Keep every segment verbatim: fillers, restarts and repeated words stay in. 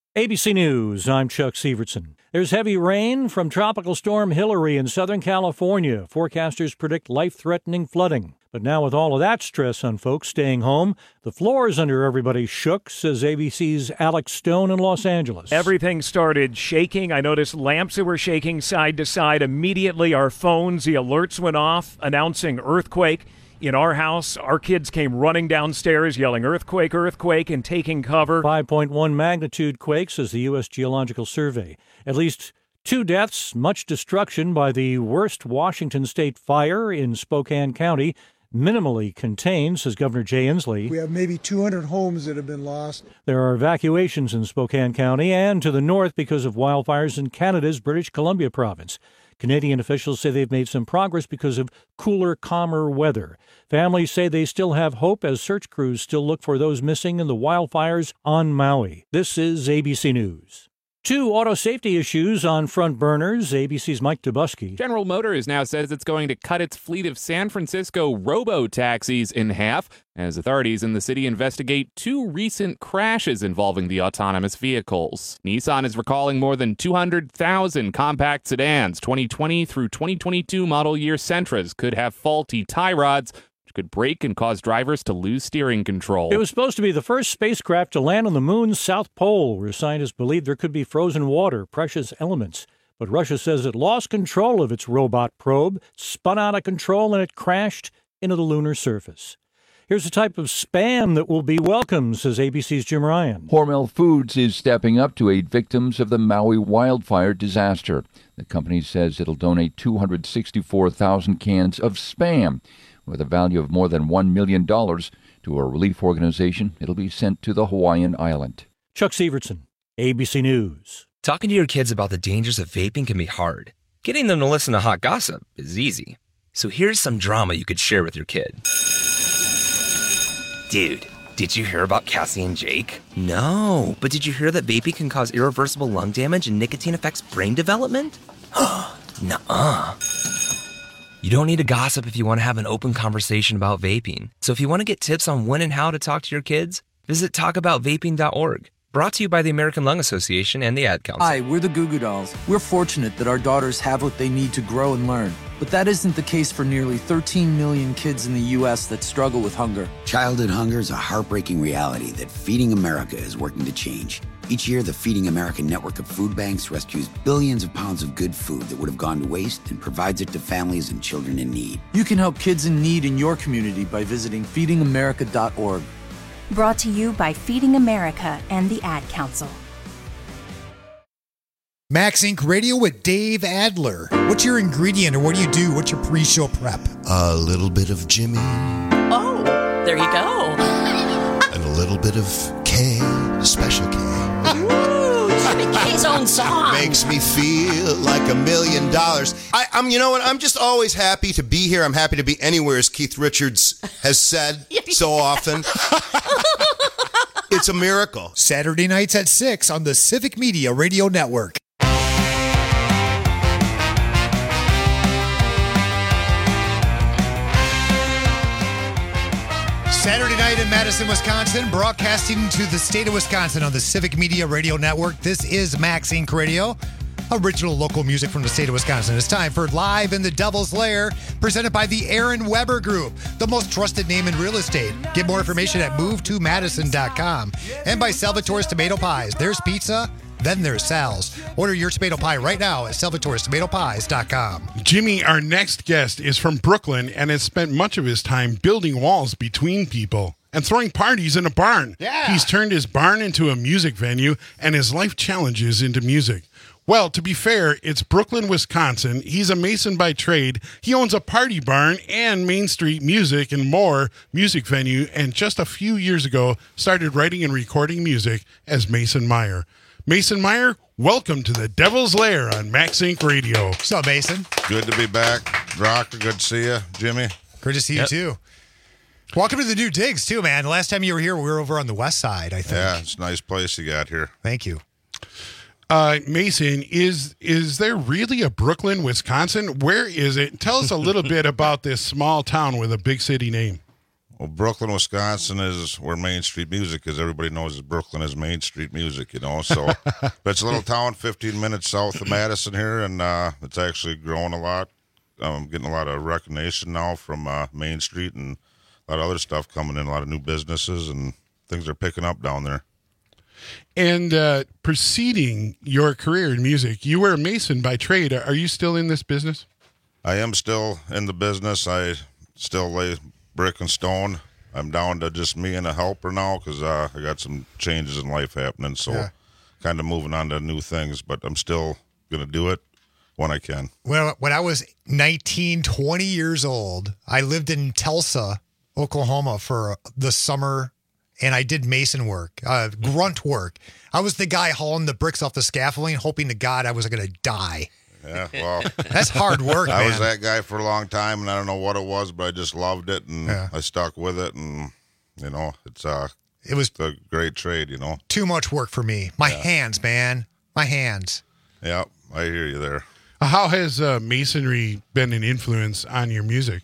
A B C News, I'm Chuck Severson. There's heavy rain from Tropical Storm Hillary in Southern California. Forecasters predict life-threatening flooding. But now with all of that stress on folks staying home, the floors under everybody shook, says A B C's Alex Stone in Los Angeles. Everything started shaking. I noticed lamps that were shaking side to side. Immediately, our phones, the alerts went off announcing earthquake. In our house, our kids came running downstairs yelling earthquake, earthquake, and taking cover. five point one magnitude quake, says the U S Geological Survey. At least two deaths, much destruction by the worst Washington state fire in Spokane County. Minimally contained, says Governor Jay Inslee. We have maybe two hundred homes that have been lost. There are evacuations in Spokane County and to the north because of wildfires in Canada's British Columbia province. Canadian officials say they've made some progress because of cooler, calmer weather. Families say they still have hope as search crews still look for those missing in the wildfires on Maui. This is A B C News. Two auto safety issues on front burners. A B C's Mike Dubusky. General Motors now says it's going to cut its fleet of San Francisco robo-taxis in half as authorities in the city investigate two recent crashes involving the autonomous vehicles. Nissan is recalling more than two hundred thousand compact sedans. twenty twenty through twenty twenty-two model year Sentras could have faulty tie rods, could break and cause drivers to lose steering control. It was supposed to be the first spacecraft to land on the moon's south pole, where scientists believe there could be frozen water, precious elements. But Russia says it lost control of its robot probe, spun out of control, and it crashed into the lunar surface. Here's a type of spam that will be welcome, says A B C's Jim Ryan. Hormel Foods is stepping up to aid victims of the Maui wildfire disaster. The company says it'll donate two hundred sixty-four thousand cans of Spam, with a value of more than one million dollars, to a relief organization. It'll be sent to the Hawaiian island. Chuck Severson, A B C News. Talking to your kids about the dangers of vaping can be hard. Getting them to listen to hot gossip is easy. So here's some drama you could share with your kid. Dude, did you hear about Cassie and Jake? No, but did you hear that vaping can cause irreversible lung damage and nicotine affects brain development? Nuh-uh. You don't need to gossip if you want to have an open conversation about vaping. So if you want to get tips on when and how to talk to your kids, visit talk about vaping dot org. Brought to you by the American Lung Association and the Ad Council. Hi, we're the Goo Goo Dolls. We're fortunate that our daughters have what they need to grow and learn. But that isn't the case for nearly thirteen million kids in the U S that struggle with hunger. Childhood hunger is a heartbreaking reality that Feeding America is working to change. Each year, the Feeding America network of food banks rescues billions of pounds of good food that would have gone to waste and provides it to families and children in need. You can help kids in need in your community by visiting feeding america dot org. Brought to you by Feeding America and the Ad Council. Max Incorporated. Radio with Dave Adler. What's your ingredient, or what do you do? What's your pre-show prep? A little bit of Jimmy. Oh, there you go. And a little bit of K, Special K. Ooh, Jimmy K's own song. Makes me feel like a million dollars. I, I'm, you know what? I'm just always happy to be here. I'm happy to be anywhere, as Keith Richards has said so often. It's a miracle. Saturday nights at six on the Civic Media Radio Network. Saturday night in Madison, Wisconsin, broadcasting to the state of Wisconsin on the Civic Media Radio Network. This is Max Incorporated. Radio, original local music from the state of Wisconsin. It's time for Live in the Devil's Lair, presented by the Aaron Weber Group, the most trusted name in real estate. Get more information at move to madison dot com. And by Salvatore's Tomato Pies. There's pizza, then there's Sal's. Order your tomato pie right now at salvatores tomato pies dot com. Jimmy, our next guest, is from Brooklyn and has spent much of his time building walls between people and throwing parties in a barn. Yeah. He's turned his barn into a music venue and his life challenges into music. Well, to be fair, it's Brooklyn, Wisconsin. He's a Mason by trade. He owns a party barn and Main Street Music and more music venue, and just a few years ago started writing and recording music as Mason Meyer. Mason Meyer, welcome to the Devil's Lair on Max Incorporated. Radio. What's up, Mason? Good to be back. Rock, good to see you. Jimmy? Good to see yep. you, too. Welcome to the new digs, too, man. The last time you were here, we were over on the west side, I think. Yeah, it's a nice place you got here. Thank you. Uh, Mason, is is there really a Brooklyn, Wisconsin? Where is it? Tell us a little bit about this small town with a big city name. Well, Brooklyn, Wisconsin is where Main Street music is. Everybody knows that Brooklyn is Main Street music, you know. So, but it's a little town fifteen minutes south of Madison here, and uh, it's actually growing a lot. I'm getting a lot of recognition now from uh, Main Street and a lot of other stuff coming in, a lot of new businesses, and things are picking up down there. And uh, preceding your career in music, you were a mason by trade. Are you still in this business? I am still in the business. I still lay brick and stone. I'm down to just me and a helper now because uh, I got some changes in life happening, so yeah. kind of moving on to new things, but I'm still going to do it when I can. Well, when I was nineteen, twenty years old, I lived in Tulsa, Oklahoma for the summer, and I did mason work, uh, grunt work. I was the guy hauling the bricks off the scaffolding, hoping to God I was going to die. Yeah, well, that's hard work, I man. was that guy for a long time, and I don't know what it was, but I just loved it, and yeah. I stuck with it, and you know, it's uh, it was a great trade, you know. Too much work for me. My yeah. hands, man, my hands. Yeah, I hear you there. How has uh, masonry been an influence on your music?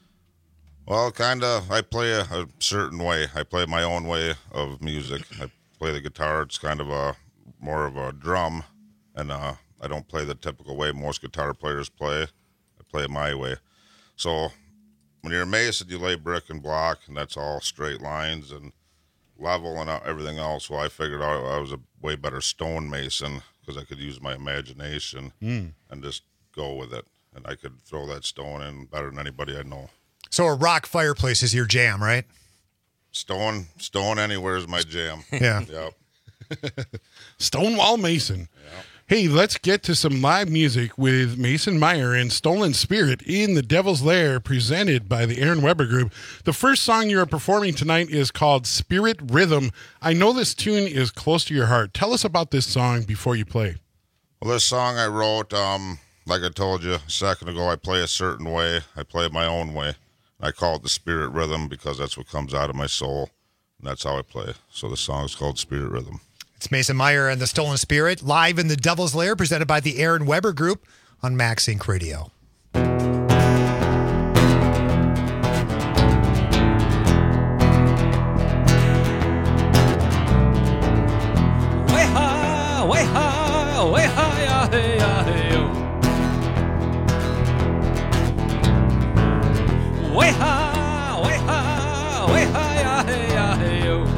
Well, kind of. I play a, a certain way. I play my own way of music. I play the guitar. It's kind of a more of a drum, and uh. I don't play the typical way most guitar players play. I play it my way. So when you're a mason, you lay brick and block, and that's all straight lines and level and everything else. Well, I figured out I was a way better stone mason because I could use my imagination mm. and just go with it. And I could throw that stone in better than anybody I know. So a rock fireplace is your jam, right? Stone, stone anywhere is my jam. Yeah. Yep. Stonewall Mason. Yep. Hey, let's get to some live music with Mason Meyer and Stolen Spirit in the Devil's Lair, presented by the Aaron Weber Group. The first song you are performing tonight is called Spirit Rhythm. I know this tune is close to your heart. Tell us about this song before you play. Well, this song I wrote, um, like I told you a second ago, I play a certain way. I play it my own way. I call it the Spirit Rhythm because that's what comes out of my soul, and that's how I play. So the song is called Spirit Rhythm. It's Mason Meyer and the Stolen Spirit, live in the Devil's Lair, presented by the Aaron Weber Group on Max Inc Radio. Way high, way high, way high, hey, hey, way high, way high, way high, hey, hey.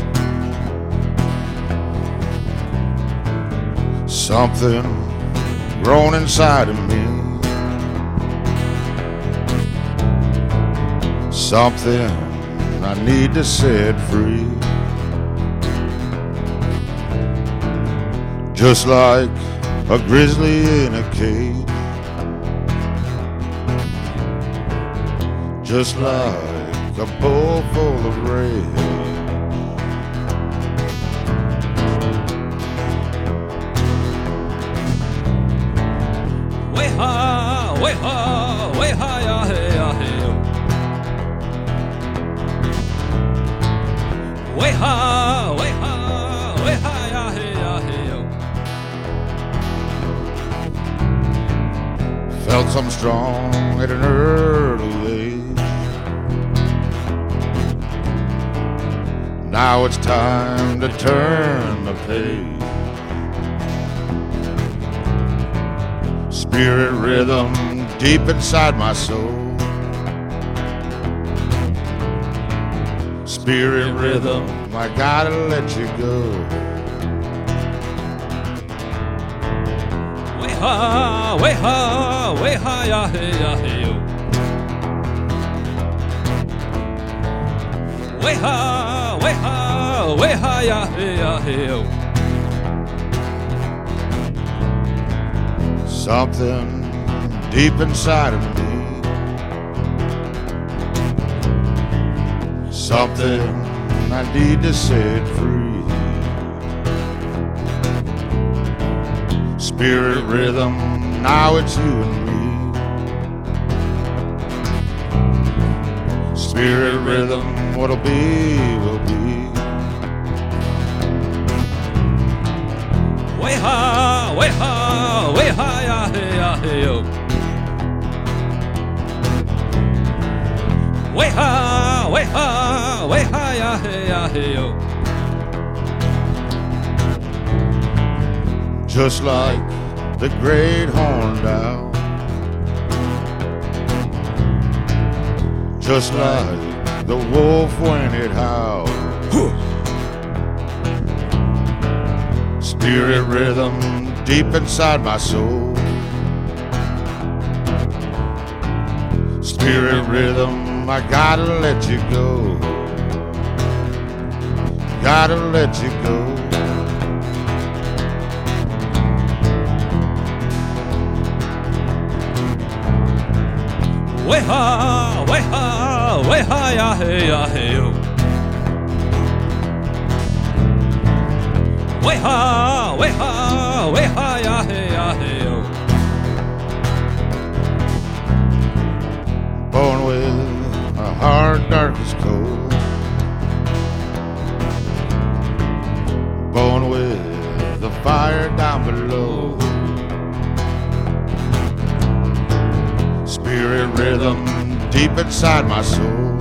Something grown inside of me, something I need to set free. Just like a grizzly in a cage, just like a bowl full of rage. Way high, way high, way high, hey, hey. Way high, way high, way high, hey, hey. Felt something strong at an early age. Now it's time to turn the page. Spirit rhythm deep inside my soul. Spirit rhythm, I gotta let you go. Way high, way high, way high, hey, hey. Way high, way high, way high, hey, hey. Something deep inside of me, something I need to set free. Spirit rhythm, now it's you and me. Spirit rhythm, what'll be, will be. Way high, way high, way high, hey, hey. Way high, way high. hey, ah, hey, oh. Just like the great horned owl, just like the wolf when it howls. Spirit rhythm deep inside my soul. Spirit rhythm, I gotta let you go. Gotta let you go. Way ha, way ha, way ha, ya hey, ya hey, oh. Way ha, way ha, way ha, ya hey, ya hey, oh. Born with a heart dark as coal. Born with the fire down below. Spirit rhythm deep inside my soul.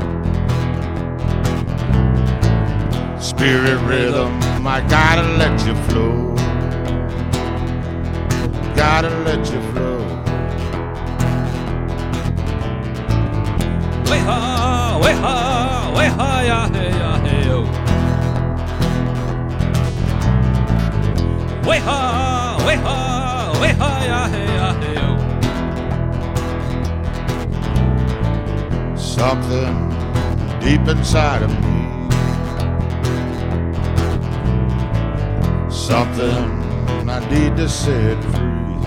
Spirit rhythm, I gotta let you flow. Gotta let you flow. Way ha, way ha, way ha, ya hey, ya hey, oh. Way ha, way ha, way ha, ya hey, ya hey, oh. Something deep inside of me. Something I need to set free.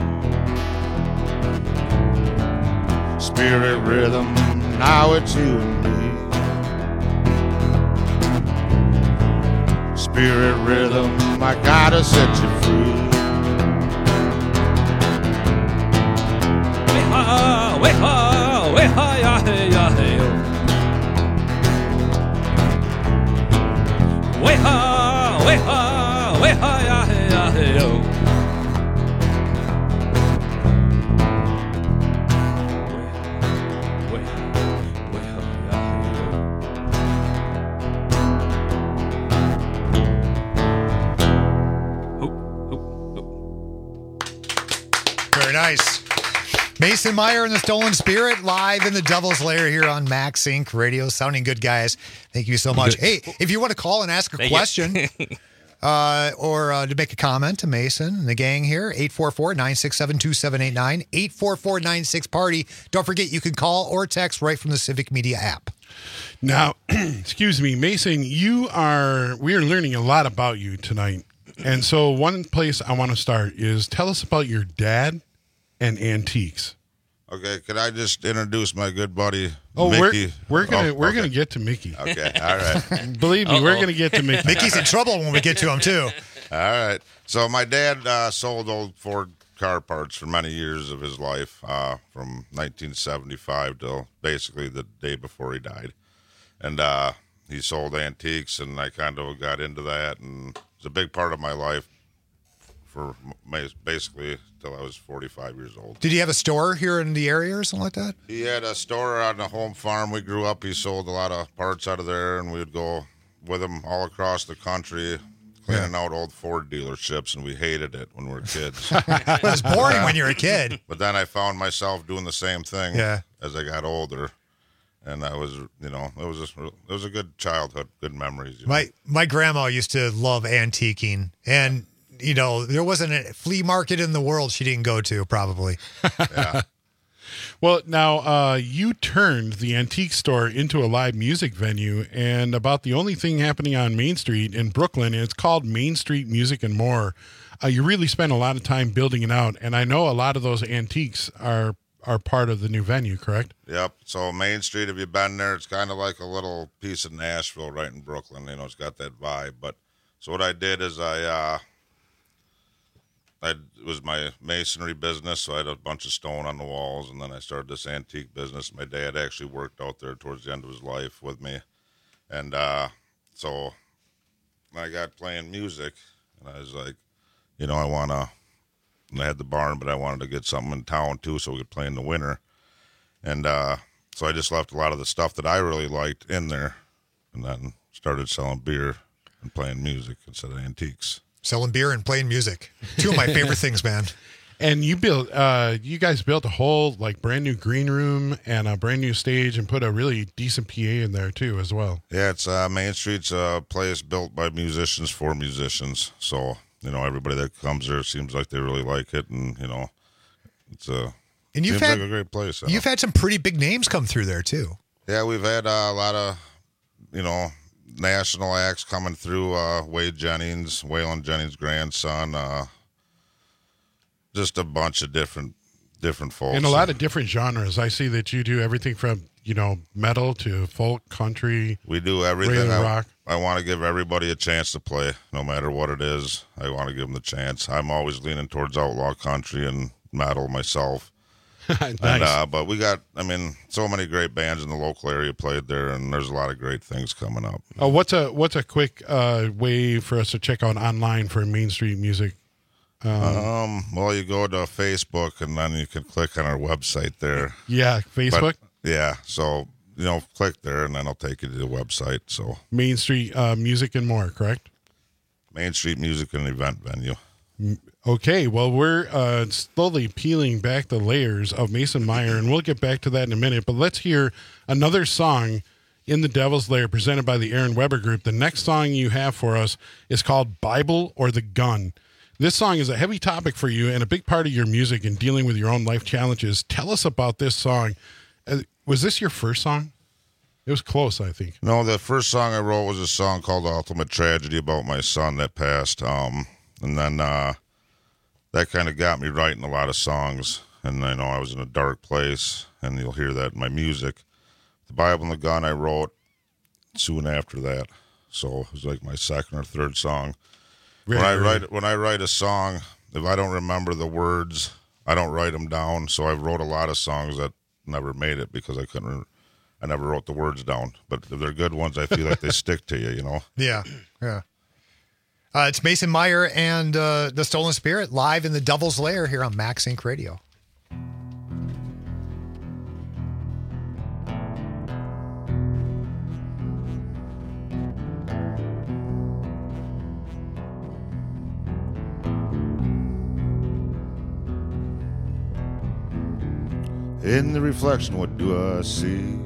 Spirit rhythm, now it's you and me. Spirit rhythm, I gotta set you free. Way ha, way ha, way ha, ya hey, ya hey, oh. Way ha, way ha, way ha, ya hey, ya hey, oh. Way, way, way ha, ya Very nice. Mason Meyer and the Stolen Spirit live in the Devil's Lair here on Max Inc Radio. Sounding good, guys. Thank you so much. Hey, if you want to call and ask a Thank question uh, or uh, to make a comment to Mason and the gang here, eight four four, nine six seven, two seven eight nine, eight four four, nine six, party. Don't forget, you can call or text right from the Civic Media app. Now, excuse me, Mason, you are, we are learning a lot about you tonight. And so one place I want to start is tell us about your dad and antiques. Okay, could I just introduce my good buddy Oh, Mickey? we're we're gonna Oh, we're okay. gonna get to Mickey. Okay, all right. Believe me, we're gonna get to Mickey. Mickey's in trouble when we get to him too. All right. So my dad uh, sold old Ford car parts for many years of his life, uh, from nineteen seventy-five till basically the day before he died, and uh, he sold antiques, and I kind of got into that, and it's a big part of my life for m- basically till I was forty-five years old. Did he have a store here in the area or something like that? He had a store on the home farm we grew up. He sold a lot of parts out of there, and we would go with him all across the country cleaning out old Ford dealerships, and we hated it when we were kids. It was boring when you were a kid. But then I found myself doing the same thing Yeah. as I got older, and I was, you know, it was a, it was a good childhood, good memories. You know? My my grandma used to love antiquing, and you know there wasn't a flea market in the world she didn't go to. Probably. Yeah. Well, now uh, you turned the antique store into a live music venue, and about the only thing happening on Main Street in Brooklyn. And it's called Main Street Music and More. Uh, you really spent a lot of time building it out, and I know a lot of those antiques are are part of the new venue, correct? Yep. So Main Street, if you've been there, it's kind of like a little piece of Nashville right in Brooklyn. You know, it's got that vibe. But so what I did is I, uh, I it was my masonry business, so I had a bunch of stone on the walls, and then I started this antique business. My dad actually worked out there towards the end of his life with me, and uh, so I got playing music, and I was like, you know, I want to. And I had the barn, but I wanted to get something in town too, so we could play in the winter. And uh, so I just left a lot of the stuff that I really liked in there, and then started selling beer and playing music instead of antiques. Selling beer and playing music. Two of my favorite things, man. And you built, uh, you guys built a whole like brand new green room and a brand new stage, and put a really decent P A in there too, as well. Yeah, it's uh, Main Street's a place built by musicians for musicians. So you know, everybody that comes there seems like they really like it, and you know, it's a and you've seems had like a great place. You've had some pretty big names come through there too. Yeah, we've had uh, a lot of you know national acts coming through. Uh, Wade Jennings, Waylon Jennings' grandson. Uh, Just a bunch of different different folks. And a lot of different genres. I see that you do everything from, you know, metal to folk, country. We do everything. I, rock. I want to give everybody a chance to play, no matter what it is. I want to give them the chance. I'm always leaning towards outlaw country and metal myself. Nice. And, uh, but we got, I mean, so many great bands in the local area played there, and there's a lot of great things coming up. Oh, what's a what's a quick uh, way for us to check out online for Main Street Music? Um, um, well, you go to Facebook, and then you can click on our website there. Yeah, Facebook? But, yeah, so, you know, click there, and then I'll take you to the website. So Main Street uh, Music and More, correct? Main Street Music and Event Venue. Okay, well, we're uh, slowly peeling back the layers of Mason Meyer, and we'll get back to that in a minute. But let's hear another song in the Devil's Lair presented by the Aaron Weber Group. The next song you have for us is called Bible or the Gun. This song is a heavy topic for you and a big part of your music and dealing with your own life challenges. Tell us about this song. Uh, was this your first song? It was close, I think. No, the first song I wrote was a song called Ultimate Tragedy about my son that passed. Um, and then uh, that kind of got me writing a lot of songs. And I know I was in a dark place, and you'll hear that in my music. The Bible and the Gun I wrote soon after that. So it was like my second or third song. When I write when I write a song, if I don't remember the words, I don't write them down. So I wrote a lot of songs that never made it because I couldn't. I never wrote the words down. But if they're good ones, I feel like they stick to you. You know. Yeah, yeah. Uh, it's Mason Meyer and uh, the Stolen Spirit live in the Devil's Lair here on Max Inc Radio. In the reflection, what do I see?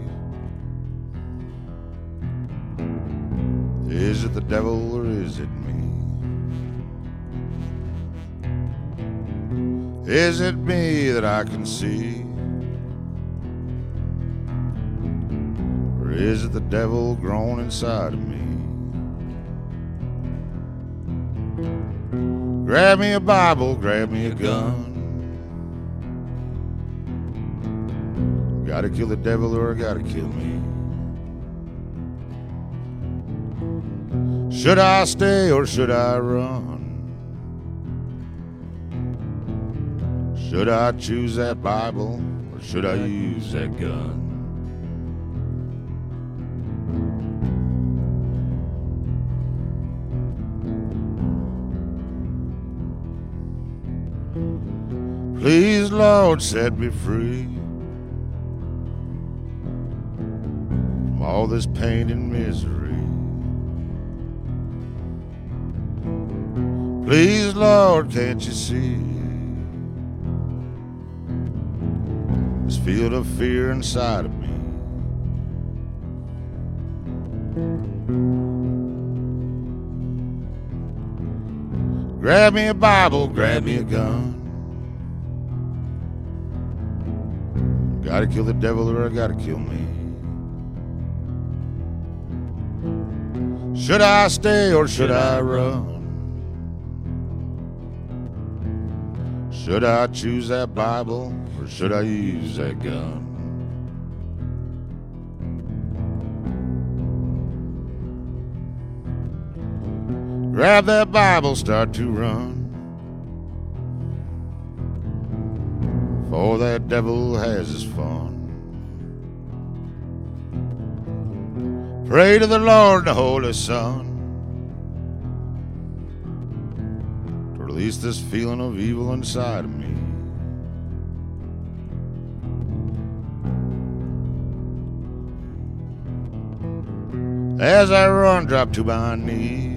Is it the devil or is it me? Is it me that I can see? Or is it the devil grown inside of me? Grab me a Bible, grab me a gun. Gotta kill the devil or gotta kill me. Should I stay or should I run? Should I choose that Bible or should I use that gun? Please, Lord, set me free from all this pain and misery. Please, Lord, can't you see this field of fear inside of me? Grab me a Bible, grab me a gun. Gotta kill the devil or I gotta kill me. Should I stay or should I run? Should I choose that Bible or should I use that gun? Grab that Bible, start to run, for that devil has his fun. Pray to the Lord, the Holy Son, to release this feeling of evil inside of me. As I run, drop to my knees.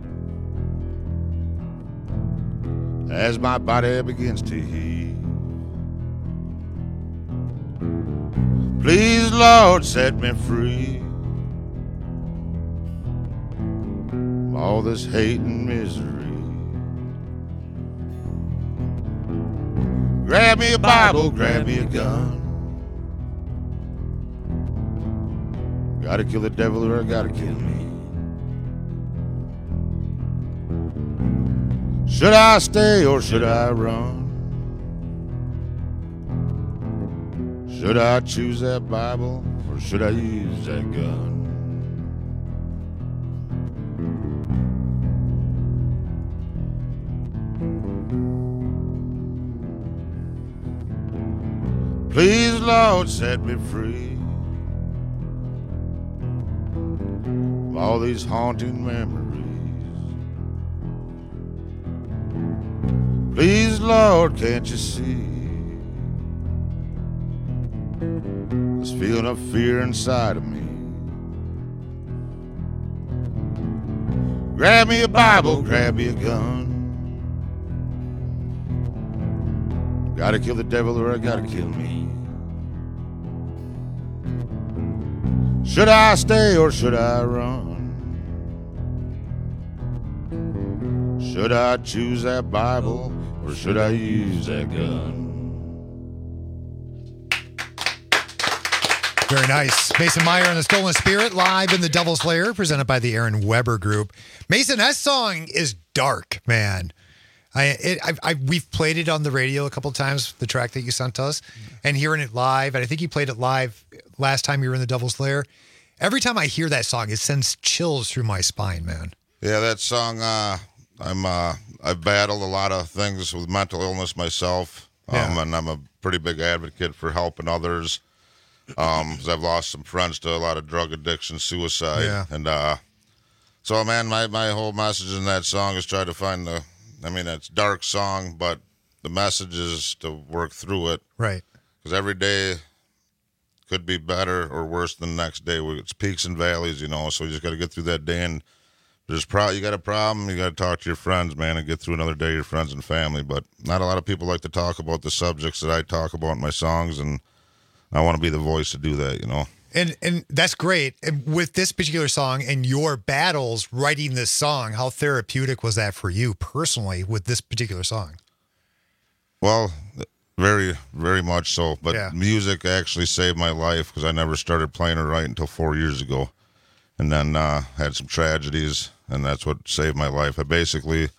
As my body begins to heave. Please, Lord, set me free. All this hate and misery. Grab me a Bible, grab me a gun. Gotta kill the devil or I gotta kill me. Should I stay or should I run? Should I choose that Bible or should I use that gun? Please, Lord, set me free of all these haunting memories. Please, Lord, can't you see this feeling of fear inside of me? Grab me a Bible, grab me a gun. Gotta kill the devil or I gotta kill me. Should I stay or should I run? Should I choose that Bible or should I use that gun? Very nice. Mason Meyer and the Stolen Spirit live in the Devil's Lair, presented by the Aaron Weber Group. Mason, that song is dark, man. I, it, I, I, we've played it on the radio a couple of times, the track that you sent us, and hearing it live. And I think you played it live last time you were in the Devil's Lair. Every time I hear that song, it sends chills through my spine, man. Yeah, that song. Uh, I'm. Uh, I've battled a lot of things with mental illness myself, um, Yeah. and I'm a pretty big advocate for helping others. Um, 'cause I've lost some friends to a lot of drug addiction, suicide, Yeah. and uh, so man, my my whole message in that song is try to find the. I mean, it's a dark song, but the message is to work through it. Right. Because every day could be better or worse than the next day. It's peaks and valleys, you know, so you just got to get through that day. And there's pro- you got a problem, you got to talk to your friends, man, and get through another day, your friends and family. But not a lot of people like to talk about the subjects that I talk about in my songs, and I want to be the voice to do that, you know. And and that's great. And with this particular song and your battles writing this song, how therapeutic was that for you personally with this particular song? Well, very, very much so. But Yeah. music actually saved my life because I never started playing or writing until four years ago. And then uh, had some tragedies, and that's what saved my life. I basically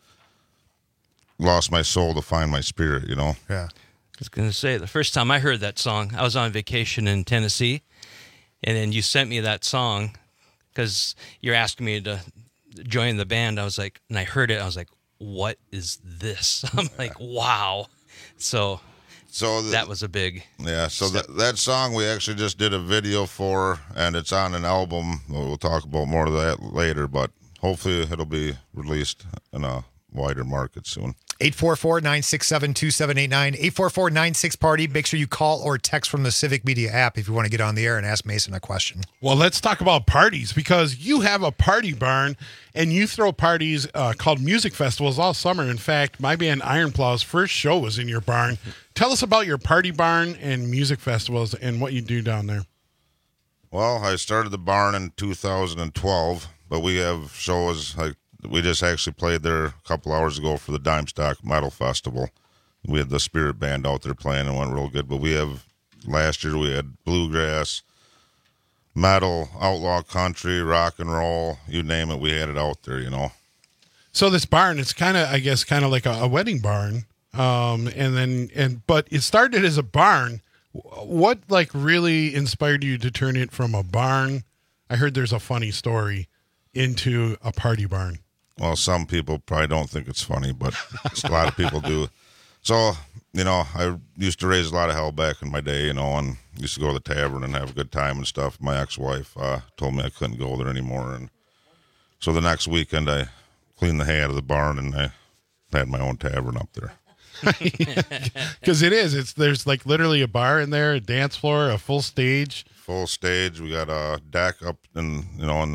lost my soul to find my spirit, you know? Yeah. I was going to say, the first time I heard that song, I was on vacation in Tennessee, and then you sent me that song because you're asking me to join the band. I was like, and I heard it, I was like, what is this? I'm like, wow. So, so the, that was a big... Yeah, so that, that song we actually just did a video for, and it's on an album. We'll talk about more of that later, but hopefully it'll be released in a wider market soon. eight four four, nine six seven, two seven eight nine, eight four four, nine six, party. Make sure you call or text from the Civic Media app if you want to get on the air and ask Mason a question. Well, let's talk about parties, because you have a party barn and you throw parties uh, called music festivals all summer. In fact, my band Iron Plow's first show was in your barn. Tell us about your party barn and music festivals and what you do down there. Well, I started the barn in two thousand twelve, but we have shows like we just actually played there a couple hours ago for the Dime Stock Metal Festival. We had the Spirit Band out there playing and it went real good. But we have, last year we had bluegrass, metal, outlaw country, rock and roll, you name it, we had it out there, you know. So this barn, it's kind of, I guess, kind of like a, a wedding barn. Um, and then, and, but it started as a barn. What like really inspired you to turn it from a barn? I heard there's a funny story into a party barn. Well, some people probably don't think it's funny, but a lot of people do. So, you know, I used to raise a lot of hell back in my day, you know, and used to go to the tavern and have a good time and stuff. My ex-wife uh, told me I couldn't go there anymore. And so the next weekend I cleaned the hay out of the barn and I had my own tavern up there. Because it is. It's there's like literally a bar in there, a dance floor, a full stage. Full stage. We got a deck up in, you know, in the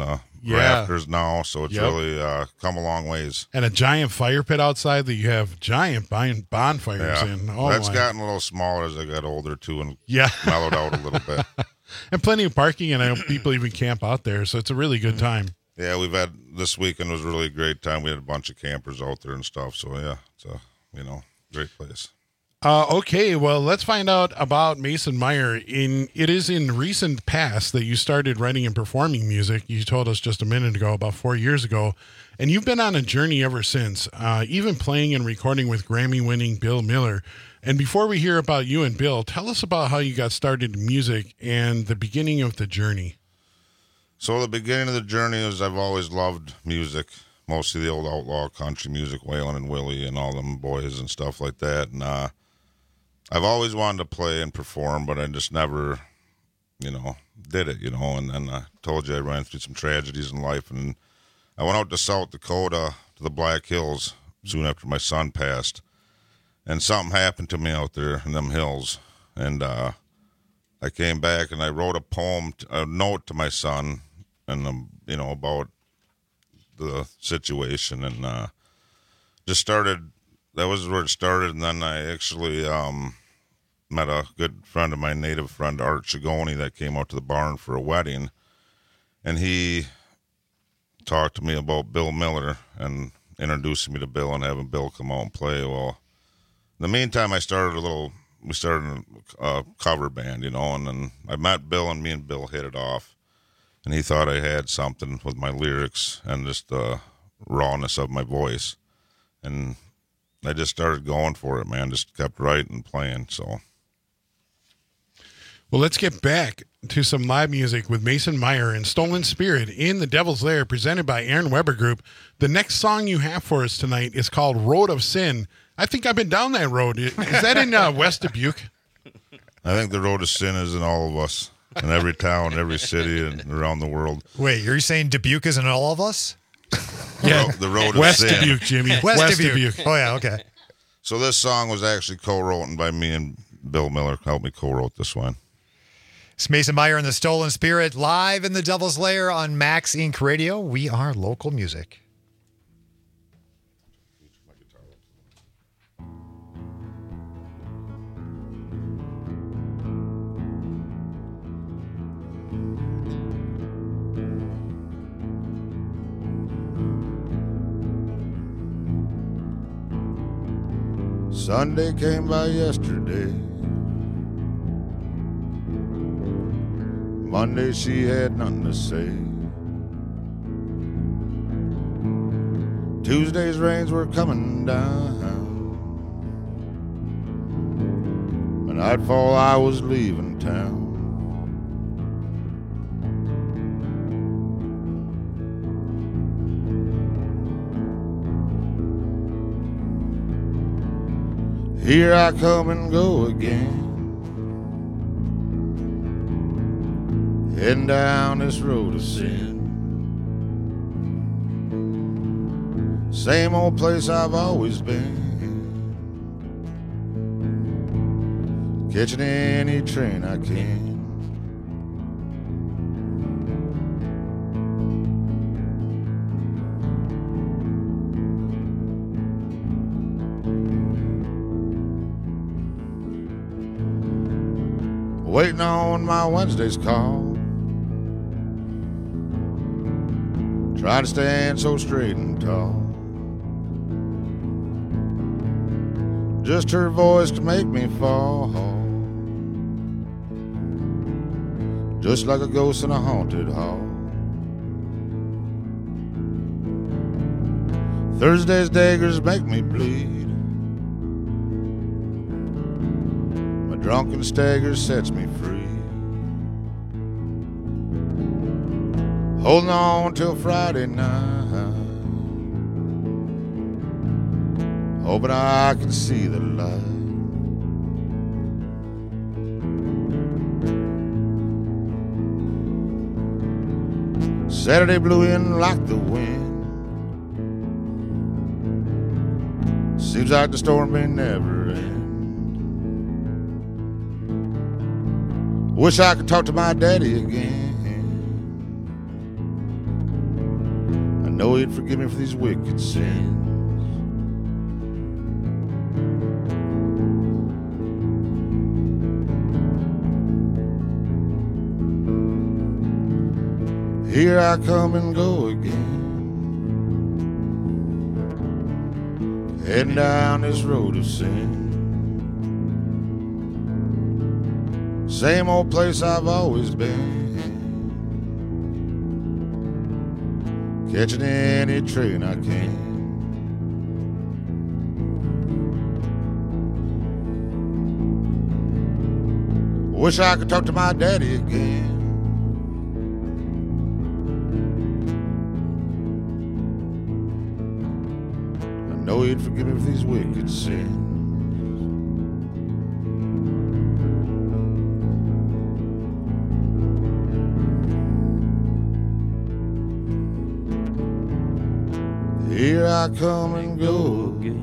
Yeah. rafters now, so it's Yep. really uh, come a long ways. And a giant fire pit outside that you have giant bon- bonfires Yeah, in. Oh, that's my. gotten a little smaller as I got older too, and Yeah. mellowed out a little bit. And plenty of parking, and I know people even camp out there, so it's a really good time. Yeah, we've had this weekend was really a great time. We had a bunch of campers out there and stuff. So yeah, it's a you know great place. Uh, okay, well, let's find out about Mason Meyer. In it is in recent past that you started writing and performing music. You told us just a minute ago, about four years ago, and you've been on a journey ever since. Uh, even playing and recording with Grammy-winning Bill Miller. And before we hear about you and Bill, tell us about how you got started in music and the beginning of the journey. So the beginning of the journey is I've always loved music, mostly the old outlaw country music, Waylon and Willie and all them boys and stuff like that. And uh, I've always wanted to play and perform, but I just never, you know, did it, you know. And then I told you I ran through some tragedies in life, and I went out to South Dakota to the Black Hills soon after my son passed. And something happened to me out there in them hills. And uh, I came back and I wrote a poem, a note to my son, and um, you know, about the situation, and uh, just started. That was where it started, and then I actually um, met a good friend of mine, native friend Art Chigoni, that came out to the barn for a wedding, and he talked to me about Bill Miller and introducing me to Bill and having Bill come out and play. Well, in the meantime, I started a little. We started a cover band, you know, and then I met Bill, and me and Bill hit it off. And he thought I had something with my lyrics and just the rawness of my voice. And I just started going for it, man. Just kept writing and playing, so. Well, let's get back to some live music with Mason Meyer and Stolen Spirit in the Devil's Lair, presented by Aaron Weber Group. The next song you have for us tonight is called Road of Sin. I think I've been down that road. Is that in uh, West Dubuque? I think the road of sin is in all of us, in every town, every city, and around the world. Wait, you're saying Dubuque is in all of us? Yeah, the road West of sin. Dubuque, Jimmy. West, West Dubuque. Dubuque. Oh, yeah, okay. So this song was actually co-written by me and Bill Miller. Helped me co-wrote this one. It's Mason Meyer and the Stolen Spirit live in the Devil's Lair on Max Inc Radio. We are local music. Sunday came by yesterday. Monday she had nothing to say. Tuesday's rains were coming down. When nightfall I was leaving town. Here I come and go again, heading down this road of sin. Same old place I've always been, catching any train I can. Waiting on my Wednesday's call, trying to stand so straight and tall. Just her voice to make me fall, just like a ghost in a haunted hall. Thursday's daggers make me bleed. Drunken stagger sets me free. Holding on till Friday night, hoping I can see the light. Saturday blew in like the wind. Seems like the storm may never end. Wish I could talk to my daddy again. know he'd forgive me for these wicked sins. Here I come and go again, heading down this road of sin. Same old place I've always been, catching any train I can. Wish I could talk to my daddy again. I know he'd forgive me for these wicked sins. Here I come and go again.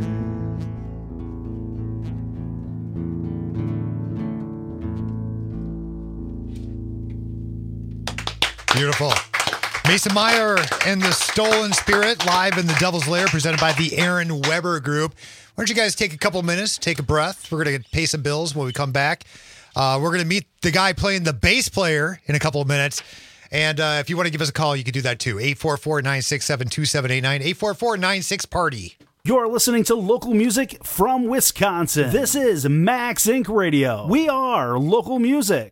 Beautiful. Mason Meyer and the Stolen Spirit live in the Devil's Lair, presented by the Aaron Weber Group. Why don't you guys take a couple minutes, take a breath. We're going to pay some bills when we come back. Uh, we're going to meet the guy playing the bass player in a couple of minutes. And uh, if you want to give us a call, you can do that too. eight four four, nine six seven, two seven eight nine, eight four four, nine six, party. You're listening to local music from Wisconsin. This is Max Incorporated. Radio. We are local music.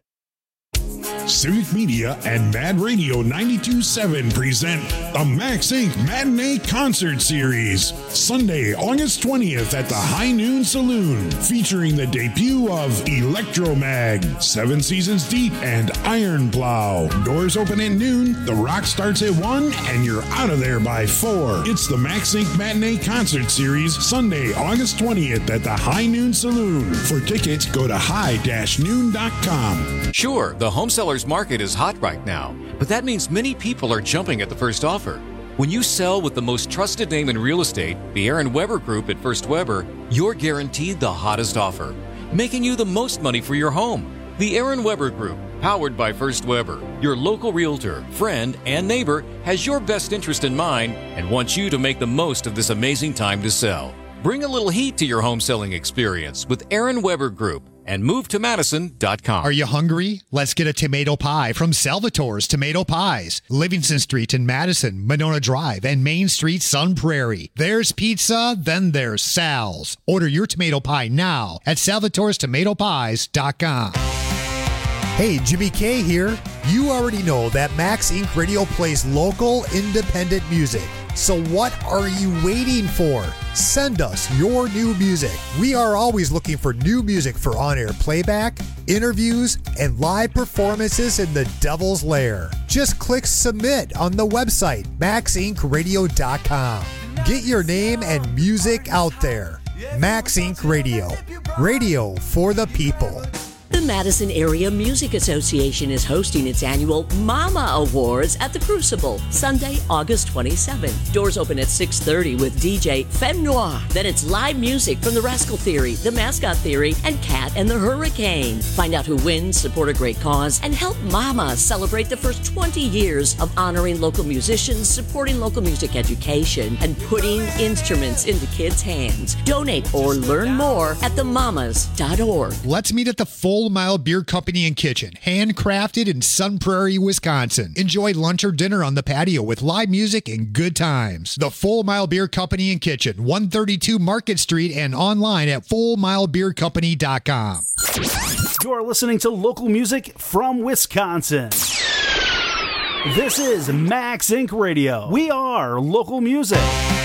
Civic Media and Mad Radio ninety-two point seven present the Max Incorporated. Matinee Concert Series, Sunday, August twentieth at the High Noon Saloon, featuring the debut of Electromag, Seven Seasons Deep, and Iron Plow. Doors open at noon, the rock starts at one, and you're out of there by four. It's the Max Incorporated. Matinee Concert Series, Sunday, August twentieth at the High Noon Saloon. For tickets, go to high dash noon dot com. Sure, the home seller's market is hot right now, but that means many people are jumping at the first offer. When you sell with the most trusted name in real estate, the Aaron Weber Group at First Weber, you're guaranteed the hottest offer, making you the most money for your home. The Aaron Weber Group, powered by First Weber, your local realtor, friend, and neighbor, has your best interest in mind and wants you to make the most of this amazing time to sell. Bring a little heat to your home selling experience with Aaron Weber Group and move to madison dot com. Are you hungry? Let's get a tomato pie from Salvatore's Tomato Pies. Livingston Street in Madison, Monona Drive, and Main Street, Sun Prairie. There's pizza, then there's Sal's. Order your tomato pie now at salvatores tomato pies dot com. Hey, Jimmy K here. You already know that Max Incorporated. Radio plays local, independent music. So what are you waiting for? Send us your new music. We are always looking for new music for on-air playback, interviews, and live performances in the Devil's Lair. Just click submit on the website, max inc radio dot com. Get your name and music out there. Max Incorporated. Radio. Radio for the people. The Madison Area Music Association is hosting its annual Mama Awards at the Crucible, Sunday, August twenty-seventh. Doors open at six thirty with D J Femme Noir. Then it's live music from the Rascal Theory, the Mascot Theory, and Cat and the Hurricane. Find out who wins, support a great cause, and help Mama celebrate the first twenty years of honoring local musicians, supporting local music education, and putting instruments into kids' hands. Donate or learn more at the mamas dot org. Let's meet at the Full Mile Beer Company and Kitchen, handcrafted in Sun Prairie, Wisconsin. Enjoy lunch or dinner on the patio with live music and good times. The Full Mile Beer Company and Kitchen, one thirty-two Market Street, and online at full mile beer company dot com. You're listening to local music from Wisconsin. This is Max Incorporated. Radio. We are local music.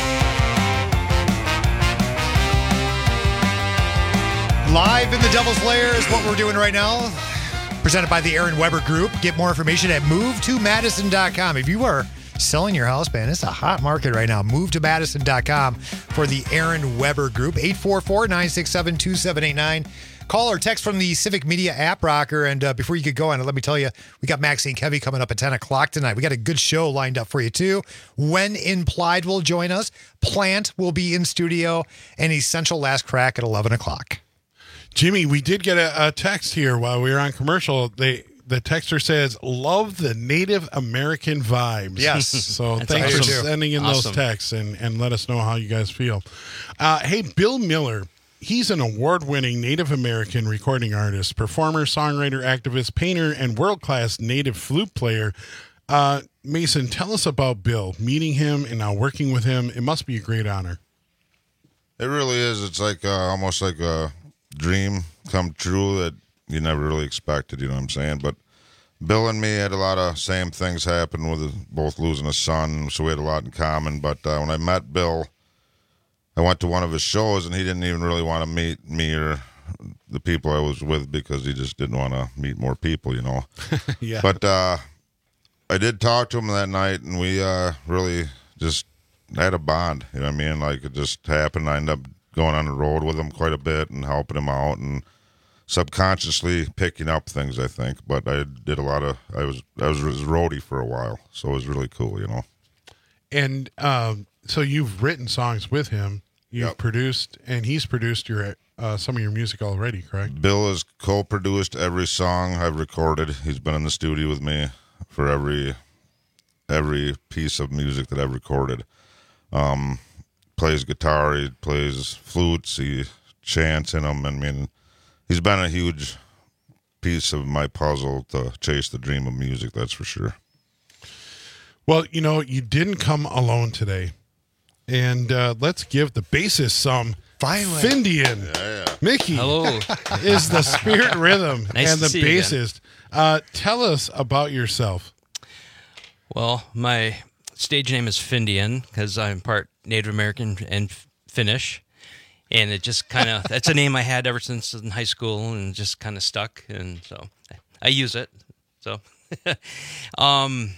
Live in the Devil's Lair is what we're doing right now. Presented by the Aaron Weber Group. Get more information at move to madison dot com. If you are selling your house, man, it's a hot market right now. move to madison dot com for the Aaron Weber Group. eight four four, nine six seven, two seven eight nine. Call or text from the Civic Media app rocker. And uh, before you get going, let me tell you, we got Max Incorporated. Heavy coming up at ten o'clock tonight. We got a good show lined up for you, too. When Implied will join us. Plant will be in studio. And Essential Last Crack at eleven o'clock. Jimmy, we did get a, a text here while we were on commercial. They the texter says, love the Native American vibes. Yes. So That's thanks for awesome. sending in Awesome. those texts and, and let us know how you guys feel. Uh, hey, Bill Miller. He's an award-winning Native American recording artist, performer, songwriter, activist, painter, and world-class Native flute player. Uh, Mason, tell us about Bill, meeting him and now working with him. It must be a great honor. It really is. It's like uh, almost like a dream come true that you never really expected, you know what I'm saying? But Bill and me had a lot of same things happen with both losing a son, so we had a lot in common. But uh, when I met Bill, I went to one of his shows, and he didn't even really want to meet me or the people I was with because he just didn't want to meet more people, you know? Yeah. But uh, I did talk to him that night, and we uh, really just had a bond, you know what I mean? Like, it just happened. I ended up going on the road with him quite a bit and helping him out and subconsciously picking up things, I think. But I did a lot of, I was I was his roadie for a while, so it was really cool, you know? And um, so you've written songs with him. You've Yep. produced, and he's produced your uh, some of your music already, correct? Bill has co-produced every song I've recorded. He's been in the studio with me for every every piece of music that I've recorded. Um, plays guitar, he plays flutes, he chants in them. I mean, he's been a huge piece of my puzzle to chase the dream of music, that's for sure. Well, you know, you didn't come alone today. And uh, let's give the bassist some Finally. Findian. Yeah, yeah. Mickey Hello. is the spirit rhythm Nice and to the see you again. bassist. Uh, tell us about yourself. Well, my stage name is Findian because I'm part Native American and Finnish. And it just kind of, that's a name I had ever since in high school and just kind of stuck. And so I use it. So, um,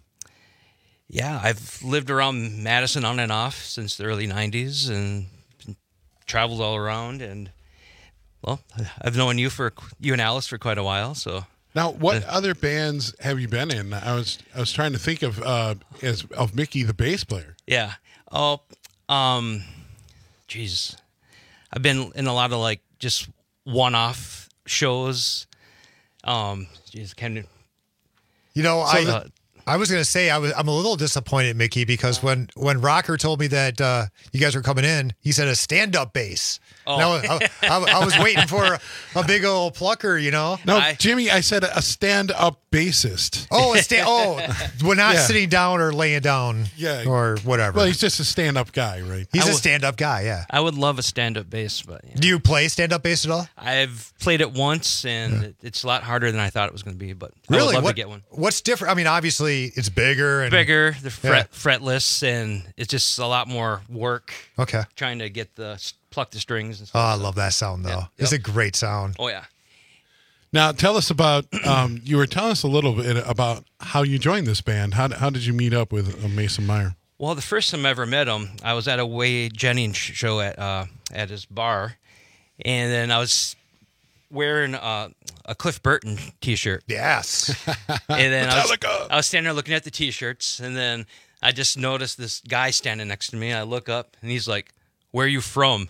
yeah, I've lived around Madison on and off since the early nineties and traveled all around. And, well, I've known you for, you and Alice for quite a while. So, Now, what Uh, other bands have you been in? I was I was trying to think of uh, as of Mickey, the bass player. yeah. Oh, um, geez. I've been in a lot of like just one-off shows. Um, geez, kind of. You know, I uh, I was going to say I was I'm a little disappointed, Mickey, because when when Rocker told me that uh, you guys were coming in, he said a stand-up bass. Oh. And I, was, I, I, I was waiting for a, a big old plucker, you know. No, I- Jimmy, I said a stand-up bassist. Oh, a stand. Oh, we're not Yeah. sitting down or laying down, Yeah. or whatever. Well, he's just a stand-up guy, right? He's I a would- stand-up guy. Yeah. I would love a stand-up bass, but you know, Do you play stand-up bass at all? I've played it once, and it it's a lot harder than I thought it was going to be. But I Really? would love what, to get one. What's different? I mean, obviously it's bigger and Bigger, the fret fretless, and it's just a lot more work Okay. trying to get the pluck the strings and Oh, stuff. I love that sound though. Yeah. It's Yep. a great sound. Oh yeah. Now, tell us about, um, you were telling us a little bit about how you joined this band. How, how did you meet up with uh, Mason Meyer? Well, the first time I ever met him, I was at a Wade Jennings show at uh, at his bar, and then I was wearing uh, a Cliff Burton T-shirt. Yes. And then I was, Metallica. I was standing there looking at the T-shirts, and then I just noticed this guy standing next to me. I look up, and he's like, "Where are you from?"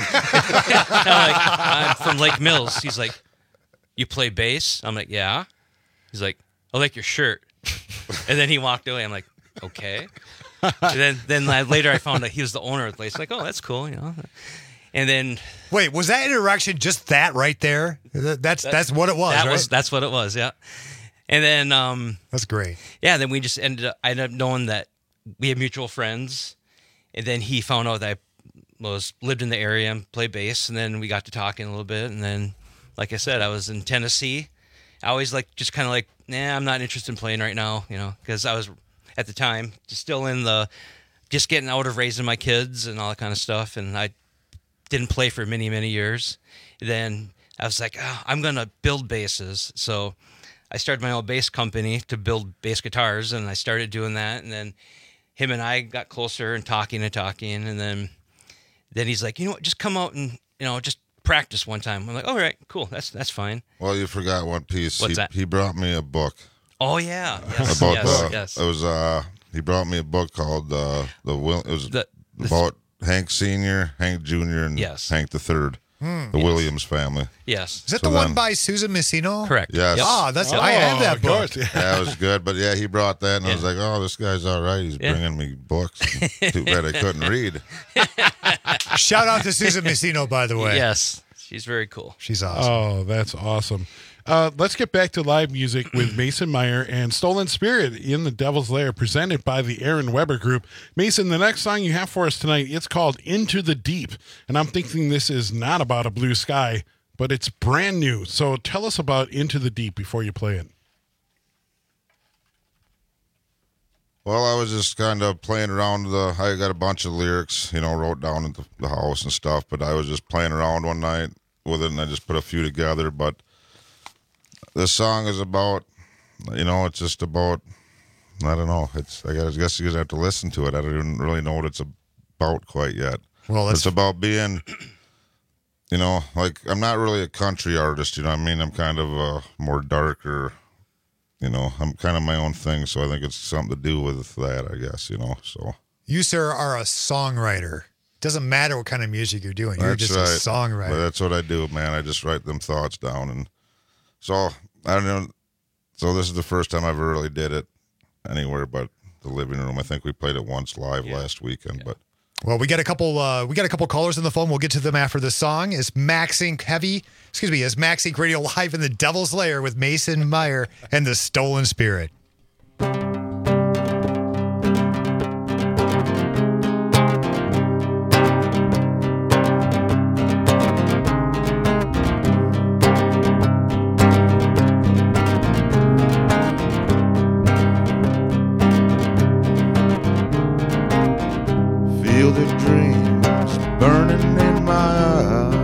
I'm like, "I'm from Lake Mills." He's like, "You play bass?" I'm like, "Yeah." He's like, "I like your shirt." And then he walked away. I'm like, "Okay." And then then I, later I found out he was the owner of the place. Like, oh, that's cool, you know. And then Wait, was that interaction just that right there? Th- That's that's what it was, that right? was that's what it was, yeah. And then um, That's great. yeah, then we just ended up. I ended up knowing that we had mutual friends, and then he found out that I was lived in the area and played bass, and then we got to talking a little bit, and then, like I said, I was in Tennessee. I always like just kind of like, nah, I'm not interested in playing right now, you know, because I was at the time just still in the just getting out of raising my kids and all that kind of stuff, and I didn't play for many many years. Then I was like, oh, I'm gonna build basses, so I started my own bass company to build bass guitars, and I started doing that. And then him and I got closer and talking and talking, and then then he's like, you know what, just come out and you know just practice one time. I'm like, all right, cool, that's that's fine. Well, you forgot one piece. What's he, that? he brought me a book. Oh yeah, yes, about yes, the, yes. It was uh he brought me a book called uh the Will. It was The- the- about Hank Senior, Hank Junior, and Yes. Hank the Third. Hmm. the Williams family. Yes. Is that So the one then- by Susan Messino? Correct. Yes. Ah, that's I have that book. Yeah, it was good. But yeah, he brought that, and I was like, oh, this guy's all right. He's Yeah. bringing me books. Too bad I couldn't read. Shout out to Susan Messino, by the way. Yes. She's very cool. She's awesome. Oh, that's awesome. Uh, let's get back to live music with Mason Meyer and Stolen Spirit in the Devil's Lair, presented by the Aaron Weber Group. Mason, the next song you have for us tonight, it's called Into the Deep. And I'm thinking this is not about a blue sky, but it's brand new. So tell us about Into the Deep before you play it. Well, I was just kind of playing around. The I got a bunch of lyrics, you know, wrote down at the, the house and stuff, but I was just playing around one night with it, and I just put a few together. But this song is about, you know, it's just about, I don't know. It's I guess, I guess you guys have to listen to it. I don't even really know what it's about quite yet. Well, it's about being, you know, like I'm not really a country artist. You know what I mean? I'm kind of a more darker. You know, I'm kind of my own thing, so I think it's something to do with that, I guess, you know, so. You, sir, are a songwriter. Doesn't matter what kind of music you're doing. You're That's just right. a songwriter. But that's what I do, man. I just write them thoughts down. And so, I don't know. So this is the first time I ever really did it anywhere but the living room. I think we played it once live last weekend, but. Well, we got a couple. Uh, we got a couple callers on the phone. We'll get to them after the song. Is Max Inc heavy? Excuse me. Is Max Inc Radio live in the Devil's Lair with Mason Meyer and the Stolen Spirit? Feel the dreams burning in my eyes.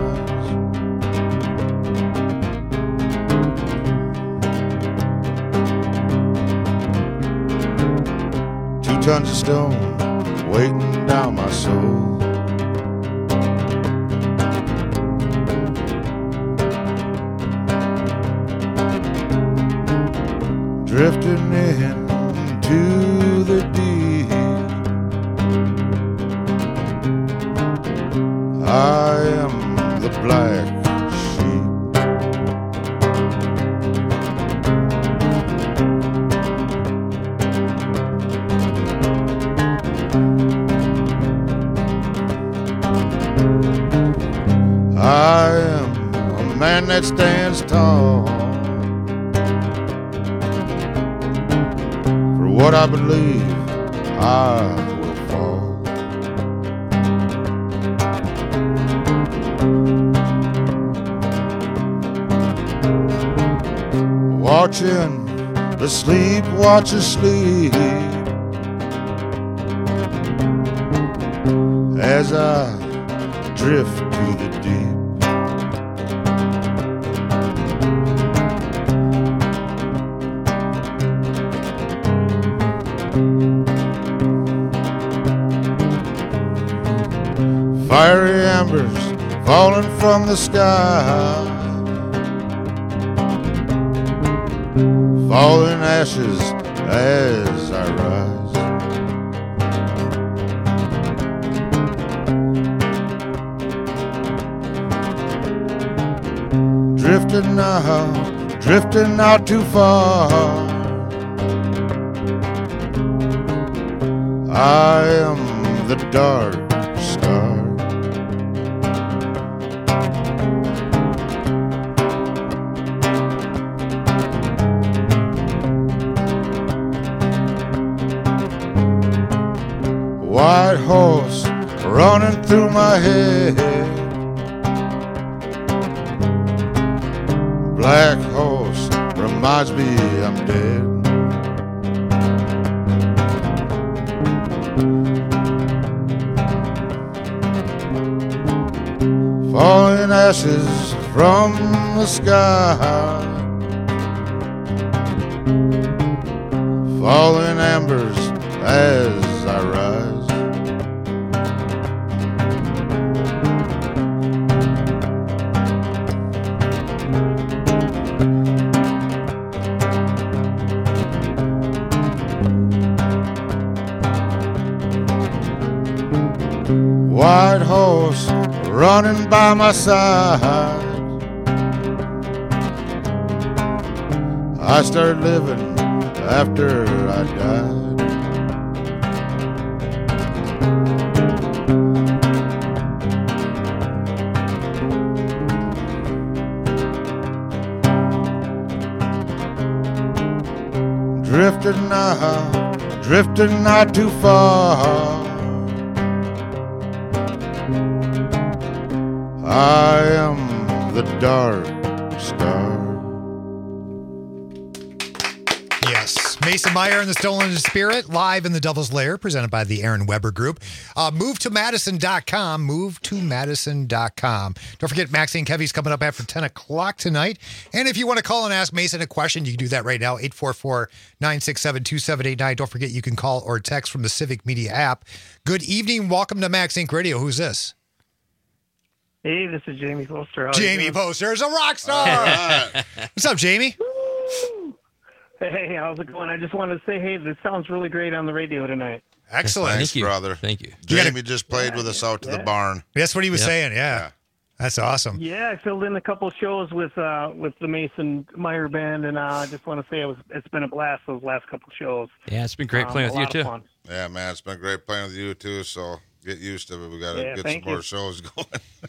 Two tons of stone weighting down my soul. Drifting into the deep. I am the black sheep. I am a man that stands tall for what I believe. I will fall. Watching the sleepwalkers sleep as I drift to the deep. Fiery embers falling from the sky, falling ashes as I rise. Drifting out, drifting out too far. I am the dark star. White horse running through my head, black horse reminds me I'm dead. Falling ashes from the sky, falling embers as I rise. white horse running by my side. I started living after I died. Drifting now, drifting not too far. I am the dark star. Yes, Mason Meyer and the Stolen Spirit, live in the Devil's Lair, presented by the Aaron Weber Group. Uh, move to Madison dot com, move to Madison dot com. Don't forget, Maxine Kevy's coming up after ten o'clock tonight. And if you want to call and ask Mason a question, you can do that right now, eight four four, nine six seven, two seven eight nine. Don't forget, you can call or text from the Civic Media app. Good evening. Welcome to Max Inc Radio. Who's this? Hey, this is Jamie Poster. How Jamie Poster is a rock star. Right. What's up, Jamie? Hey, how's it going? I just wanted to say, hey, this sounds really great on the radio tonight. Excellent. Thanks, brother. Thank you. Jamie gotta, just played yeah, with us out to yeah. the barn. That's what he was yep. saying, yeah. yeah. That's awesome. Yeah, I filled in a couple shows with uh, with the Mason Meyer Band, and uh, I just want to say it was it's been a blast those last couple shows. Yeah, it's been great um, playing with you, too. Fun. Yeah, man, it's been great playing with you, too, so get used to it. We got to yeah, get some you. more shows going.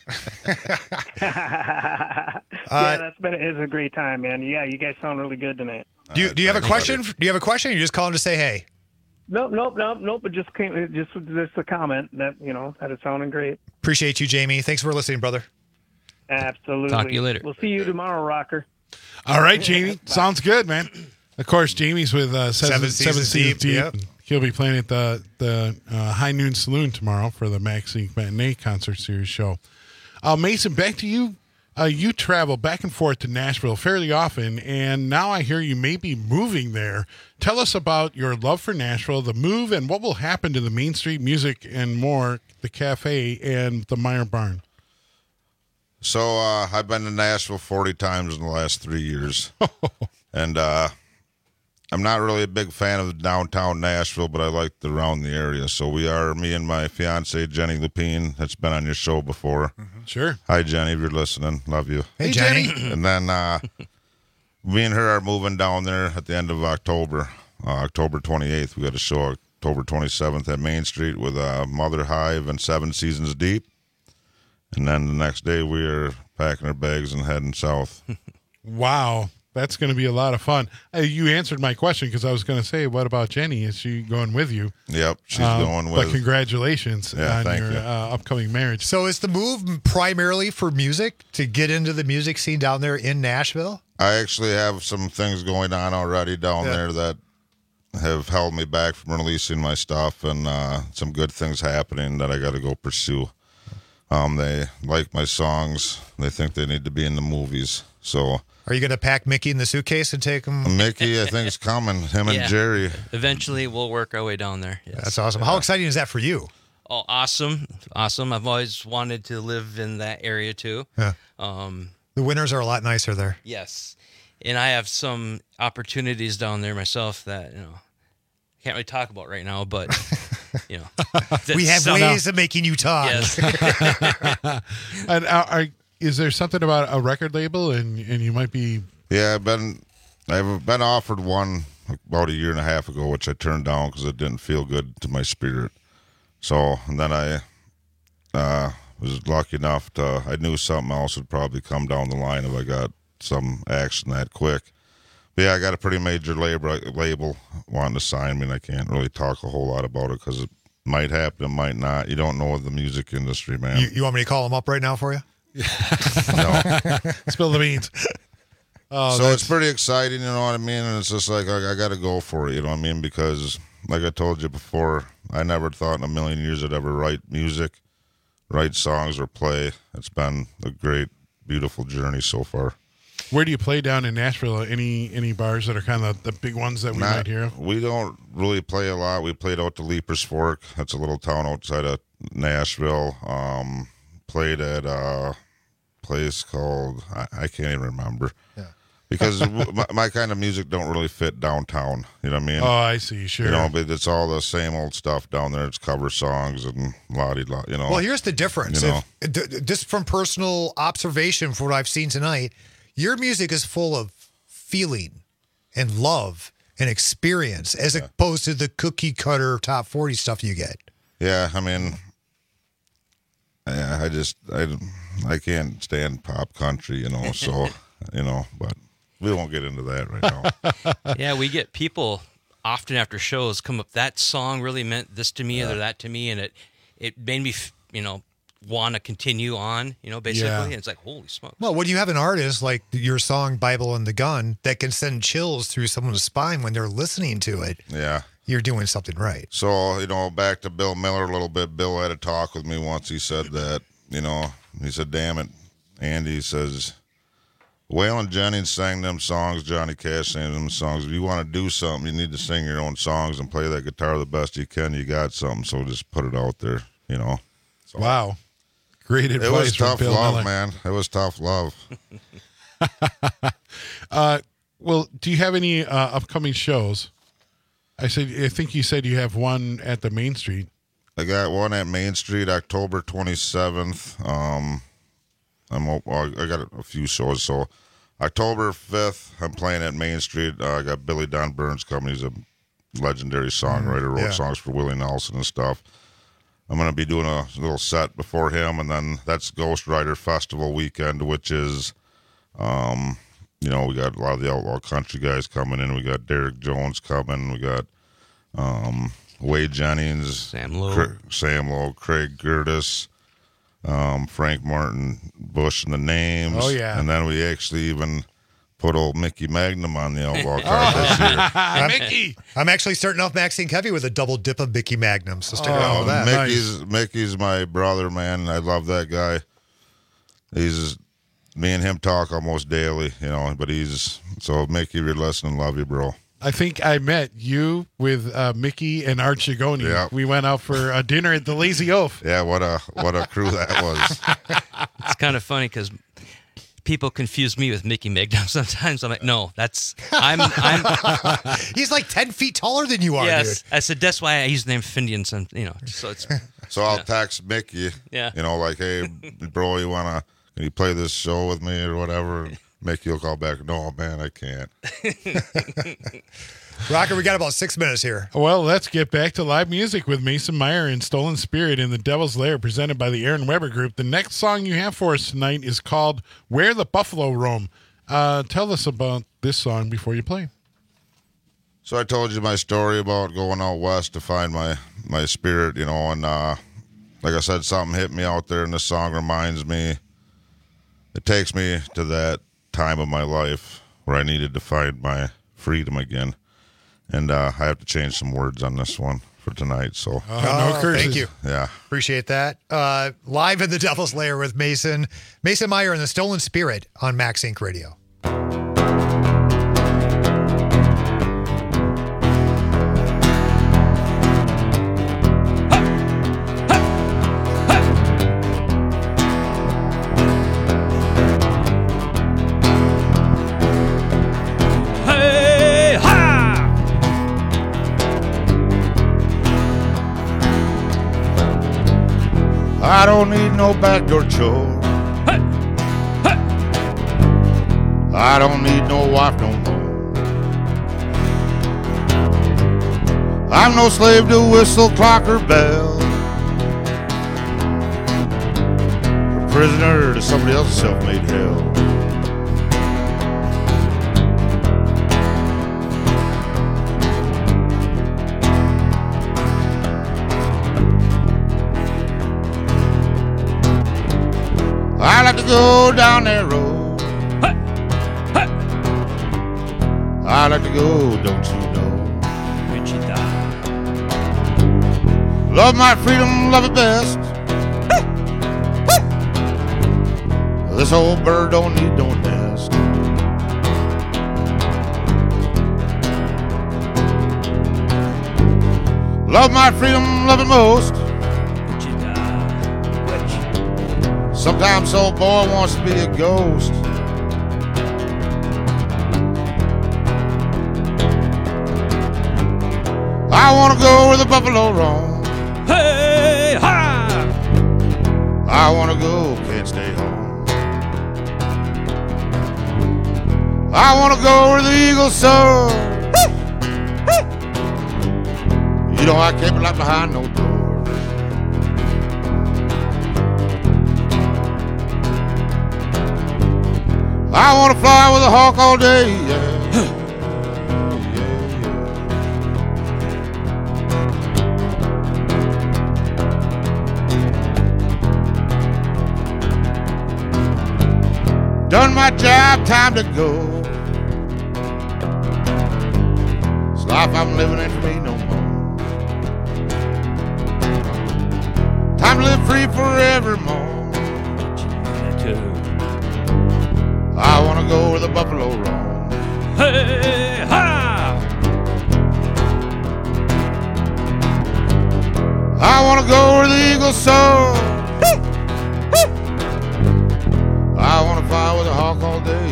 yeah, uh, that's been it's a great time, man. Yeah, you guys sound really good tonight. Do you, do you have a question? Do you have a question? Or you're just calling to say hey? Nope, nope, nope, nope. But just came, just just a comment that you know that it's sounding great. Appreciate you, Jamie. Thanks for listening, brother. Absolutely. Talk to you later. We'll see you tomorrow, Rocker. All right, Jamie. Sounds good, man. Of course, Jamie's with uh, Seven, Seven Seasons Seven Seasons Deep. Yep. He'll be playing at the the uh, High Noon Saloon tomorrow for the Max Inc Matinee Concert Series show. Uh, Mason, back to you. Uh, you travel back and forth to Nashville fairly often, and now I hear you may be moving there. Tell us about your love for Nashville, the move, and what will happen to the Main Street Music and more, the cafe, and the Meyer Barn. So uh, I've been to Nashville forty times in the last three years, and uh, I'm not really a big fan of downtown Nashville, but I like the around the area. So we are, me and my fiance Jenny Lupine, that's been on your show before. Mm-hmm. Sure. Hi, Jenny, if you're listening. Love you. Hey, Jenny. And then uh, me and her are moving down there at the end of October, uh, October twenty-eighth. We got a show October twenty-seventh at Main Street with uh, Mother Hive and Seven Seasons Deep. And then the next day we are packing our bags and heading south. Wow. That's going to be a lot of fun. Uh, you answered my question because I was going to say, what about Jenny? Is she going with you? Yep, she's um, going with. But congratulations yeah, on thank your you. uh, upcoming marriage. So is the move primarily for music, to get into the music scene down there in Nashville? I actually have some things going on already down Yeah. there that have held me back from releasing my stuff, and uh, some good things happening that I got to go pursue. Um, they like my songs. They think they need to be in the movies. So Are you going to pack Mickey in the suitcase and take him? Mickey, I think, is coming. Him and Yeah. Jerry. Eventually, we'll work our way down there. Yes. That's awesome. How exciting is that for you? Oh, awesome. Awesome. I've always wanted to live in that area, too. Yeah. Um, The winters are a lot nicer there. yes. And I have some opportunities down there myself that, you know, can't really talk about right now, but, you know. We have some- ways of making you talk. Yes. And uh, are, is there something about a record label, and, and you might be... Yeah, I've been I've been offered one about a year and a half ago, which I turned down because it didn't feel good to my spirit. So, and then I uh, was lucky enough to, I knew something else would probably come down the line if I got some action that quick. But yeah, I got a pretty major label, label wanting to sign me, and I can't really talk a whole lot about it because it might happen, it might not. You don't know the music industry, man. You, you want me to call him up right now for you? No. Spill the beans. Oh, so it's pretty exciting, you know what I mean? And it's just like, I, I got to go for it, you know what I mean? Because, like I told you before, I never thought in a million years I'd ever write music, write songs, or play. It's been a great, beautiful journey so far. Where do you play down in Nashville? Any any bars that are kind of the big ones that we Not- might hear? We don't really play a lot. We played out to Leapers Fork. That's a little town outside of Nashville. Um, played at a place called, I, I can't even remember. Yeah. Because my, my kind of music don't really fit downtown. You know what I mean? Oh, I see. Sure. You know, but it's all the same old stuff down there. It's cover songs and la-di-la, you know. Well, here's the difference. You know? If, d- just from personal observation from what I've seen tonight, your music is full of feeling and love and experience as yeah. opposed to the cookie cutter top forty stuff you get. Yeah, I mean, I, I just, I, I can't stand pop country, you know, so, you know, but we won't get into that right now. Yeah, we get people often after shows come up, that song really meant this to me yeah. or that to me, and it it made me, you know, want to continue on, you know, basically. Yeah. And it's like, holy smokes. Well, when you have an artist like your song Bible and the Gun that can send chills through someone's spine when they're listening to it, yeah, you're doing something right. So, you know, back to Bill Miller a little bit. Bill had a talk with me once. He said that, you know, he said, damn it, Andy says, Waylon Jennings sang them songs, Johnny Cash sang them songs. If you want to do something, you need to sing your own songs and play that guitar the best you can. You got something, so just put it out there, you know. So, wow. Great advice. It was from tough Bill love, Miller. man. It was tough love. uh, well, do you have any uh, upcoming shows? I said, I think you said you have one at the Main Street. I got one at Main Street, October twenty-seventh. Um, I'm well, I got a few shows. So October fifth, I'm playing at Main Street. Uh, I got Billy Don Burns coming. He's a legendary songwriter, wrote yeah. songs for Willie Nelson and stuff. I'm going to be doing a little set before him, and then that's Ghost Rider Festival weekend, which is, um, you know, we got a lot of the outlaw country guys coming in. We got Derek Jones coming. We got um, Wade Jennings, Sam Lowe, Cra- Sam Lowe, Craig Curtis, um, Frank Martin, Bush, and the Names. Oh, yeah. And then we actually even put old Mickey Magnum on the outlaw card this year. I'm, Mickey. I'm actually starting off Maxine Covey with a double dip of Mickey Magnum, so stick Oh, around with that. Mickey's nice. Mickey's my brother, man. I love that guy. He's me and him talk almost daily, you know. But he's so Mickey, you're listening, love you, bro. I think I met you with uh, Mickey and Art Shigoni. Yeah. We went out for a dinner at the Lazy Oaf. Yeah, what a what a crew that was. It's kind of funny because people confuse me with Mickey Magnum sometimes. I'm like, no, that's I'm I'm. He's like ten feet taller than you are, yes, dude. I said that's why I use the name Findian. Some, you know, so it's. So I'll yeah. text Mickey. Yeah. You know, like, hey, bro, you wanna can you play this show with me or whatever? Mickey will call back. No, man, I can't. Rocker, we got about six minutes here. Well, let's get back to live music with Mason Meyer and Stolen Spirit in the Devil's Lair, presented by the Aaron Weber Group. The next song you have for us tonight is called Where the Buffalo Roam. Uh, tell us about this song before you play. So I told you my story about going out west to find my, my spirit, you know, and uh, like I said, something hit me out there, and this song reminds me, it takes me to that time of my life where I needed to find my freedom again. And uh, I have to change some words on this one for tonight. So, oh, no curses. Thank you. Yeah. Appreciate that. Uh, live in the Devil's Lair with Mason. Mason Meyer and the Stolen Spirit on Max Inc Radio. I don't need no backdoor chore. Hey, hey. I don't need no wife no more. I'm no slave to whistle, clock, or bell. A prisoner to somebody else's self-made hell. I like to go down that road. Hey, hey. I like to go, don't you know? Wichita. Love my freedom, love it best. This old bird don't need no nest. Love my freedom, love it most. Sometimes old boy wants to be a ghost. I want to go where the buffalo roam. Hey, ha! I want to go, can't stay home. I want to go where the eagles soar. You know I can't be locked behind no doors. I want to fly with a hawk all day, yeah. Done my job, time to go. This life I'm living ain't for me no more. Time to live free forevermore. I want to go where the buffalo roam. Hey, ha! I want to go where the eagles soar. I want to fly with a hawk all day.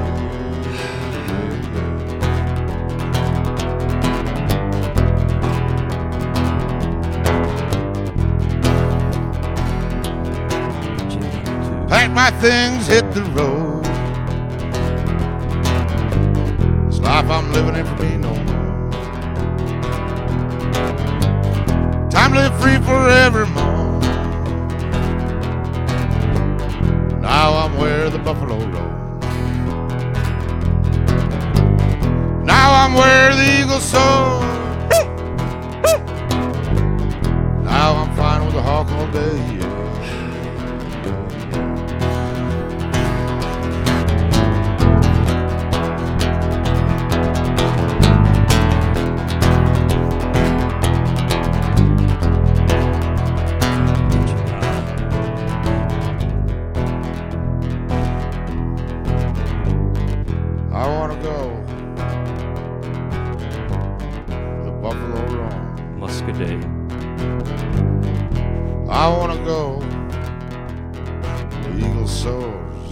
Pack my things, hit the road. This life I'm living ain't for me no more. Time to live free forevermore. Now I'm where the buffalo roam. Now I'm where the eagles soar. Now I'm flying with a hawk all day. Yeah. I want to go the eagle soars.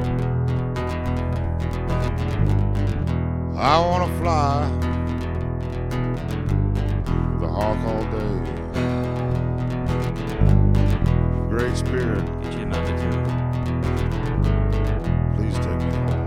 I want to fly with the hawk all day. Great Spirit, please take me home.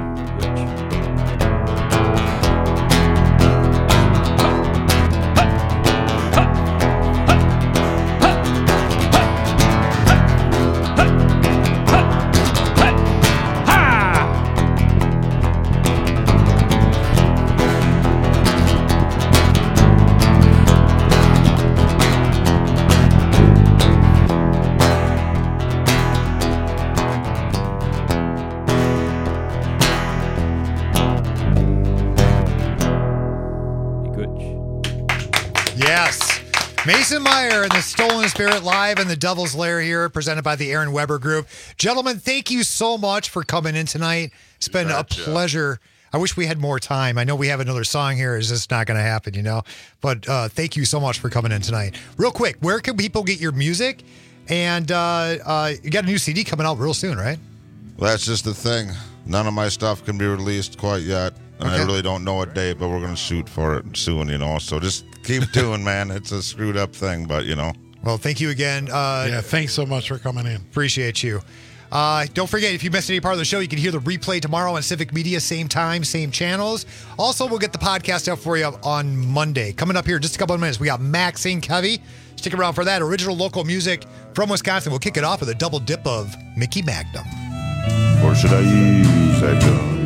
Yes. Mason Meyer and the Stolen Spirit live in the Devil's Lair here, presented by the Aaron Weber Group. Gentlemen, thank you so much for coming in tonight. It's been a pleasure. I wish we had more time. I know we have another song here. It's just not going to happen, you know? But uh, thank you so much for coming in tonight. Real quick, where can people get your music? And uh, uh, you got a new C D coming out real soon, right? Well, that's just the thing. None of my stuff can be released quite yet. And Okay. I really don't know a date, but we're going to shoot for it soon, you know? So just keep doing, man. It's a screwed up thing, but, you know. Well, thank you again. Uh, yeah, thanks so much for coming in. Appreciate you. Uh, don't forget, if you missed any part of the show, you can hear the replay tomorrow on Civic Media, same time, same channels. Also, we'll get the podcast out for you on Monday. Coming up here in just a couple of minutes, we got Maxine Covey. Stick around for that. Original local music from Wisconsin. We'll kick it off with a double dip of Mickey Magnum. Or should I use that gun?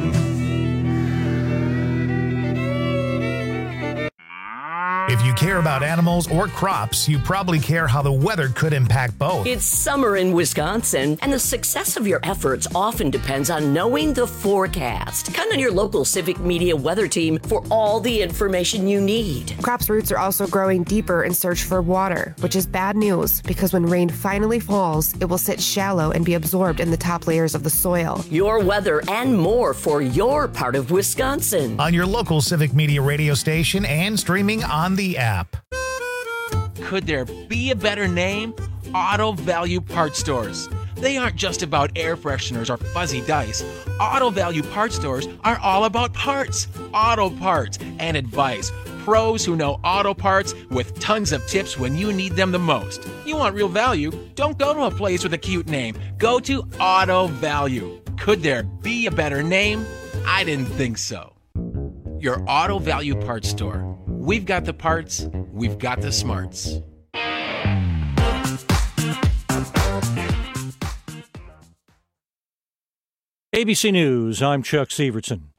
If you care about animals or crops, you probably care how the weather could impact both. It's summer in Wisconsin, and the success of your efforts often depends on knowing the forecast. Count on your local Civic Media weather team for all the information you need. Crops' roots are also growing deeper in search for water, which is bad news because when rain finally falls, it will sit shallow and be absorbed in the top layers of the soil. Your weather and more for your part of Wisconsin. On your local Civic Media radio station and streaming on the app. Could there be a better name? Auto Value Parts Stores. They aren't just about air fresheners or fuzzy dice. Auto Value Parts Stores are all about parts, auto parts, and advice. pros who know auto parts with tons of tips when you need them the most. You want real value? Don't go to a place with a cute name. Go to Auto Value. Could there be a better name? I didn't think so. Your Auto Value Parts Store. We've got the parts, we've got the smarts. A B C News, I'm Chuck Severson.